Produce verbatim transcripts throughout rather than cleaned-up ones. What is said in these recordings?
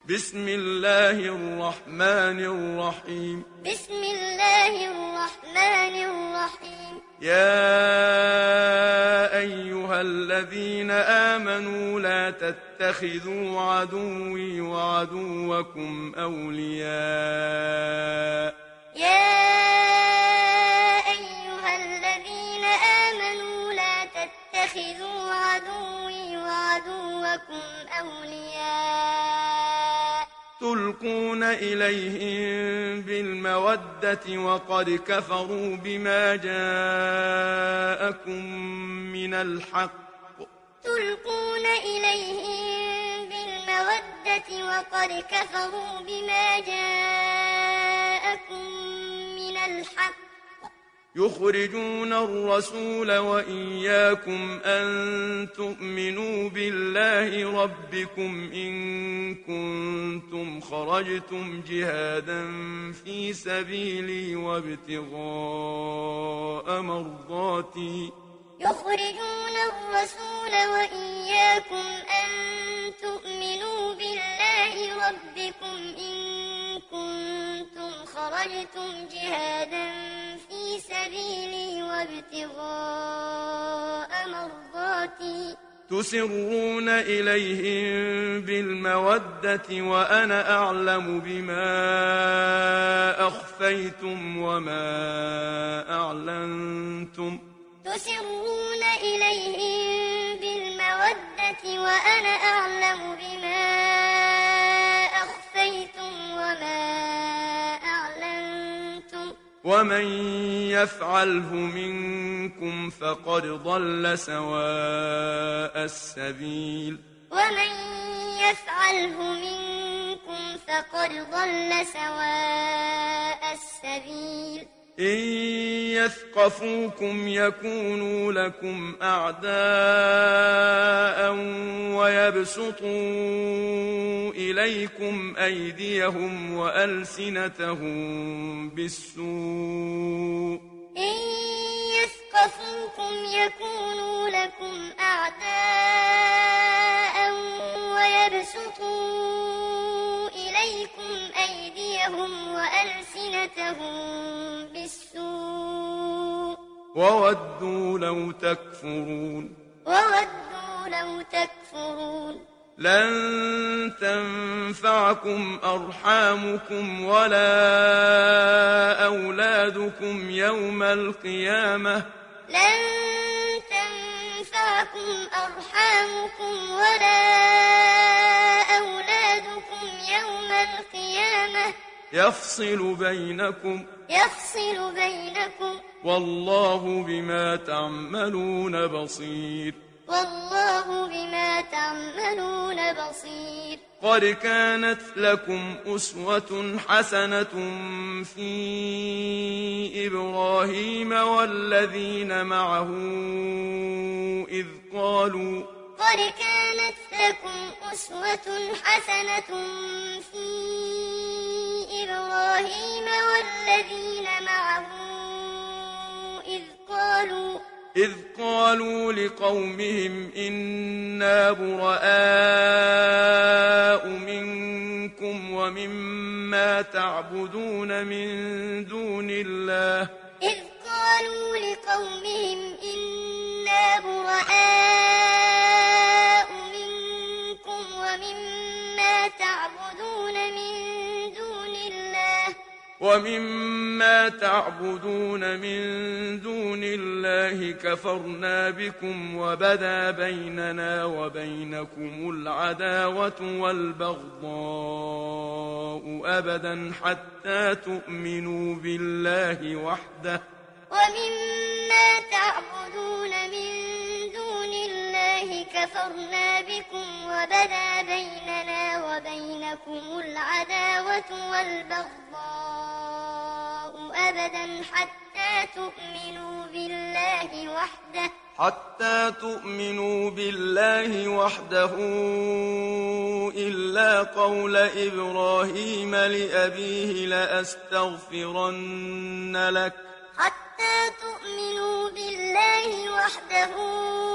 بسم الله الرحمن الرحيم بسم الله الرحمن الرحيم يا أيها الذين آمنوا لا تتخذوا عدوي وعدوكم أولياء يا أيها الذين آمنوا لا تتخذوا عدوي وعدوكم أولياء تلقون إليهم بالمودة وقد كفروا بما جاءكم من الحق تلقون إليهم بالمودة وقد كفروا بما جاءكم من الحق يخرجون الرسول وإياكم أن تؤمنوا بالله ربكم إن كنتم خرجتم جهادا في سبيلي وابتغاء مرضاتي يخرجون الرسول وإياكم أن تؤمنوا بالله ربكم إن كنتم خرجتم جهادا في سبيلي وابتغاء مرضاتي تسرون إليهم بالمودة وأنا أعلم بما أخفيتم وما أعلنتم تسرون إليهم بالمودة وأنا أعلم بما أخفيتم وما أعلنتم ومن يفعله منكم فقد ضل سواء السبيل ومن يفعله منكم فقد ضل سواء السبيل إن يثقفوكم يكونوا لكم أعداء ويبسطوا إليكم أيديهم وألسنتهم بالسوء إن يثقفوكم يكونوا لكم أعداء ويبسطوا إليكم أيديهم وألسنتهم بالسوء وودوا لو تكفرون وودوا لو تكفرون لن تنفعكم أرحامكم ولا أولادكم يوم القيامة لن تنفعكم أرحامكم ولا أولادكم يوم القيامة يفصل بينكم يفصل بينكم والله بما تعملون بصير والله بما تعملون بصير قد كانت لكم أسوة حسنة في إبراهيم والذين معه إذ قالوا قد كانت لكم أسوة حسنة في إبراهيم والذين معه إذ قالوا إذ قالوا لقومهم إنا براء منكم ومما تعبدون من دون الله إذ قالوا لقومهم إنا براء منكم ومما تعبدون من دون الله ومما تعبدون من دون الله كفرنا بكم وبدا بيننا وبينكم العداوة والبغضاء أبدا حتى تؤمنوا بالله وحده ومما تعبدون من دون الله كفرنا بكم وبدا بيننا وبينكم العداوة والبغضاء أبدا حتى تؤمنوا بالله وحده حتى تؤمنوا بالله وحده إلا قول إبراهيم لأبيه لأستغفرن لك حتى تؤمنوا بالله وحده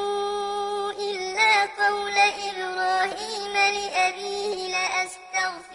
إلا قول إبراهيم لأبيه لأستغفرن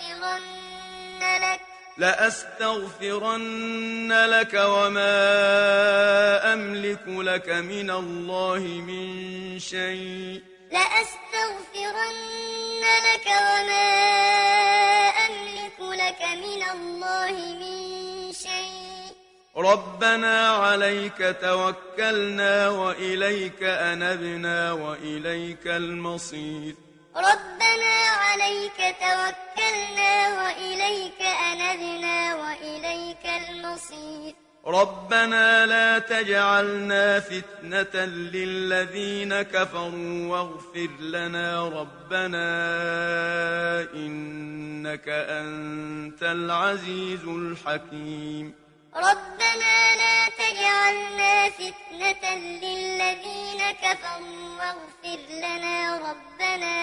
لأستغفرن لك وما أملك لك من الله من شيء لأستغفرن لك وما أملك لك من الله من شيء ربنا عليك توكلنا وإليك أنبنا وإليك المصير ربنا عليك توكلنا وإليك أنبنا وإليك المصير ربنا لا تجعلنا فتنة للذين كفروا واغفر لنا ربنا إنك أنت العزيز الحكيم ربنا لا تجعلنا فتنة للذين كفروا واغفر لنا ربنا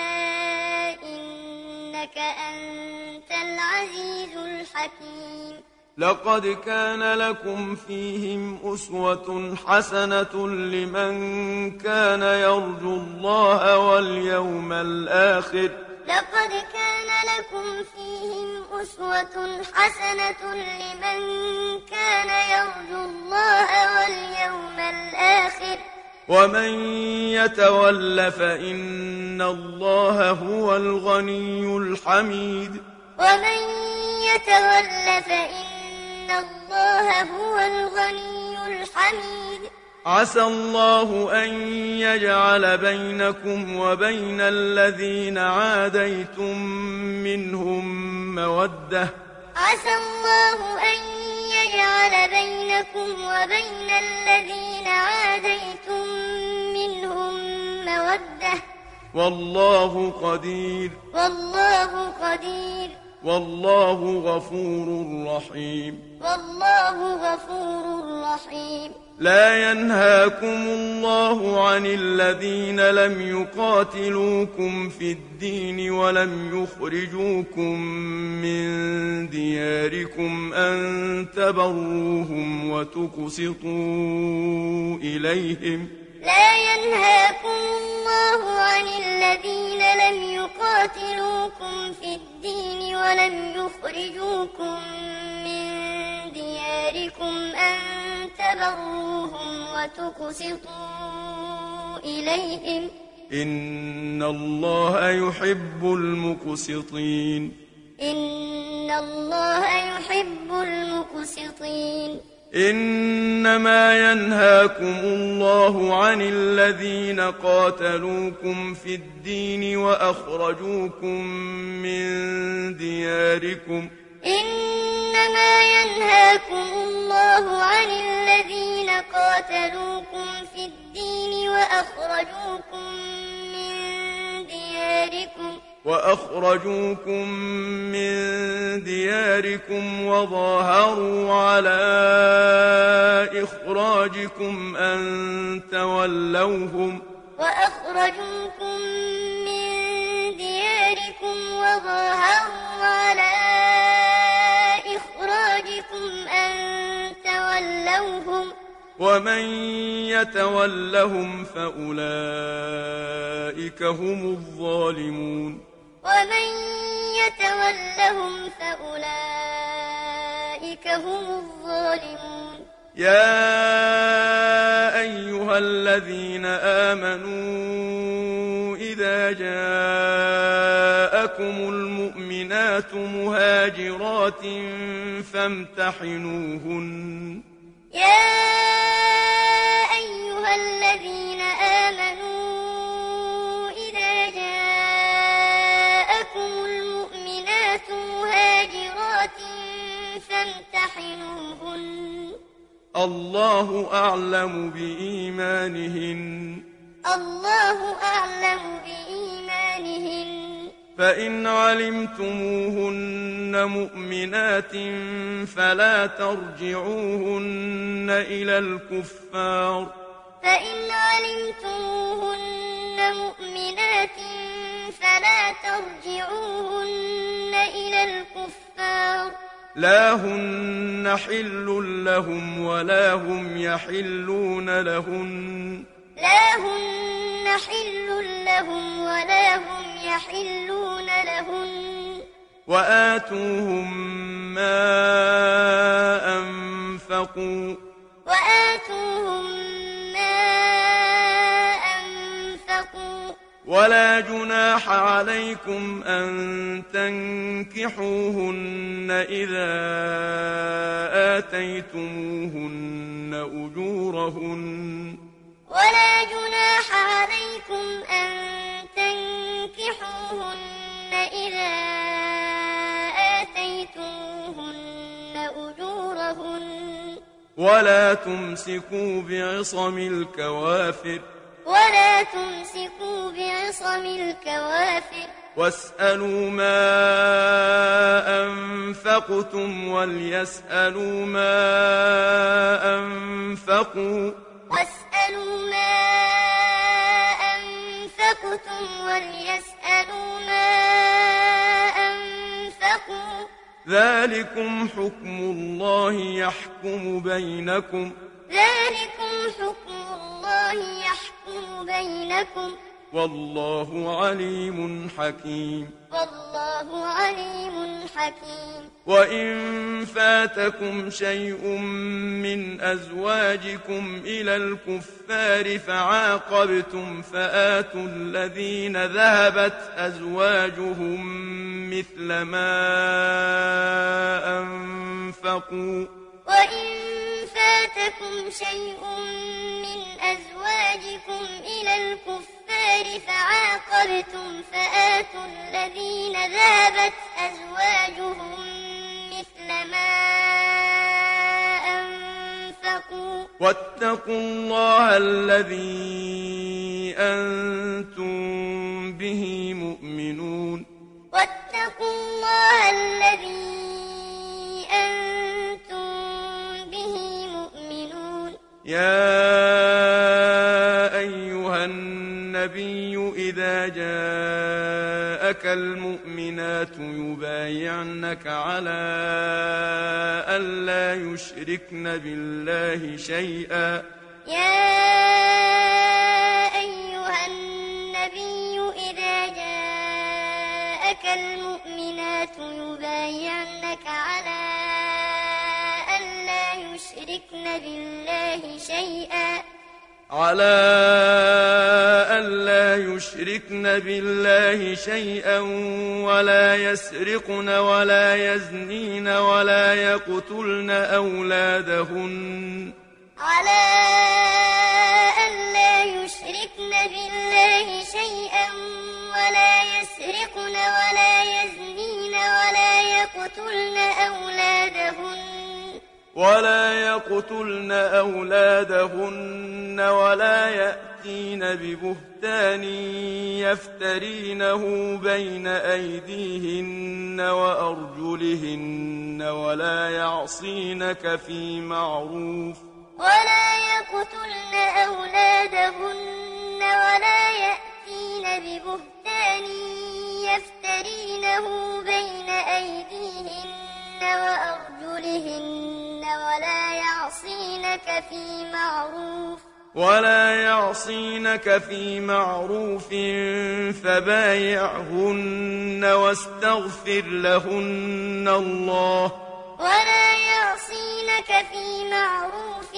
إنك أنت العزيز الحكيم لقد كان لكم فيهم أسوة حسنة لمن كان يرجو الله واليوم الآخر لقد كان لكم فيهم أسوة حسنة لمن كان يرجو الله واليوم الآخر ومن يتول فإن الله هو الغني الحميد ومن يتول فإن الله هو الغني الحميد عسى الله أن يجعل بينكم وبين الذين عاديتم منهم مودة عسى الله أن يجعل بينكم وبين الذين عاديتم منهم مودة والله قدير والله قدير والله غفور رحيم والله غفور رحيم لا ينهاكم الله عن الذين لم يقاتلوكم في الدين ولم يخرجوكم من دياركم أن تبروهم وتقسطوا إليهم لا ينهاكم الله عن الذين لم يقاتلوكم في الدين ولم يخرجوكم من دياركم أن تبروهم وتقسطوا إليهم إن الله يحب المقسطين إن الله يحب المقسطين إنما ينهاكم الله عن الذين قاتلوكم في الدين وأخرجوكم من دياركم إنما ينهاكم الله عن الذين قاتلوكم في الدين وأخرجوكم من دياركم وأخرجوكم من دياركم وظاهروا على إخراجكم أن تولوهم وأخرجوكم من دياركم وظاهروا على إخراجكم أن تولوهم ومن يتولهم فأولئك هم الظالمون ومن يتولهم فأولئك هم الظالمون يا أيها الذين آمنوا إذا جاءكم المؤمنات مهاجرات فامتحنوهن يا أيها الذين آمنوا إذا جاءكم المؤمنات مهاجرات فامتحنوهن الله أعلم بإيمانهن الله أعلم بإيمانهن فإن علمتموهن مؤمنات فلا ترجعوهن إلى الكفار فإن علمتموهن مؤمنات فلا ترجعوهن إلى الكفار لا هن حل لهم ولا هم يحلون لهن لا هن حل لهم ولا هم يحلون لهن وآتوهم ما أنفقوا وآتوهم ما أنفقوا ولا جناح عليكم أن تنكحوهن إذا آتيتموهن أجورهن ولا جناح عليكم أن تنكحوهن إذا آتيتموهن أجورهن ولا تمسكوا بعصم الكوافر ولا تمسكوا بعصم الكوافر واسألوا ما أنفقتم وليسألوا ما أنفقوا واسألوا ما أنفقتم وليسألوا ما أنفقوا ذلكم حكم الله يحكم بينكم ذلكم حكم الله يحكم بينكم والله عليم حكيم والله عليم حكيم وإن فاتكم شيء من أزواجكم إلى الكفار فعاقبتم فآتوا الذين ذهبت أزواجهم مثل ما أنفقوا وإن فاتكم شيء من أزواجكم إلى الكفار فعاقبتم فآتوا الذين ذهبت أزواجهم مثل ما أنفقوا واتقوا الله الذي أنتم به مؤمنون واتقوا الله الذي أنتم به مؤمنون يا أيها النبي إذا جاءك المؤمنات يبايعنك على ألا يشركن بالله شيئا يا أيها النبي إذا جاءك المؤمنات يبايعنك على ألا يشركن بالله شيئا على ألا يشركن بالله شيئا ولا يسرقن ولا يزنين ولا يقتلن أولادهن على ألا يشركن بالله شيئا ولا يسرقن ولا يزنين ولا يقتلن أولادهن ولا يقتلن أولادهن ولا يأتين ببهتان يفترينه بين أيديهن وأرجلهن ولا يعصينك في معروف ولا يقتلن أولادهن ولا يأتين ببهتان يفترينه بين أيديهن وأرجلهن ولا يعصينك في معروف ولا يعصينك في معروف فبايعهن واستغفر لهن الله ولا يعصينك في معروف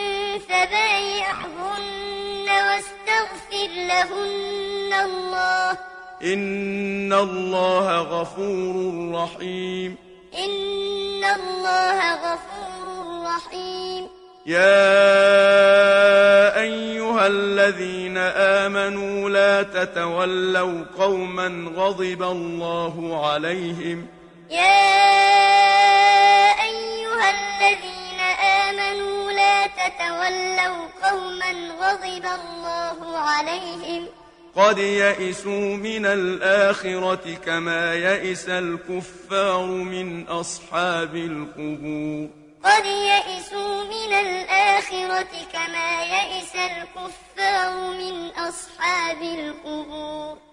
فبايعهن واستغفر لهن الله إن الله غفور رحيم إن الله غفور رحيم يا أيها الذين آمنوا لا تتولوا قوما غضب الله عليهم يا أيها الذين آمنوا لا تتولوا قوما غضب الله عليهم قد يئسوا من الآخرة كما يئس الكفار من أصحاب القبور قد يئسوا من الآخرة كما يئس الكفار من أصحاب القبور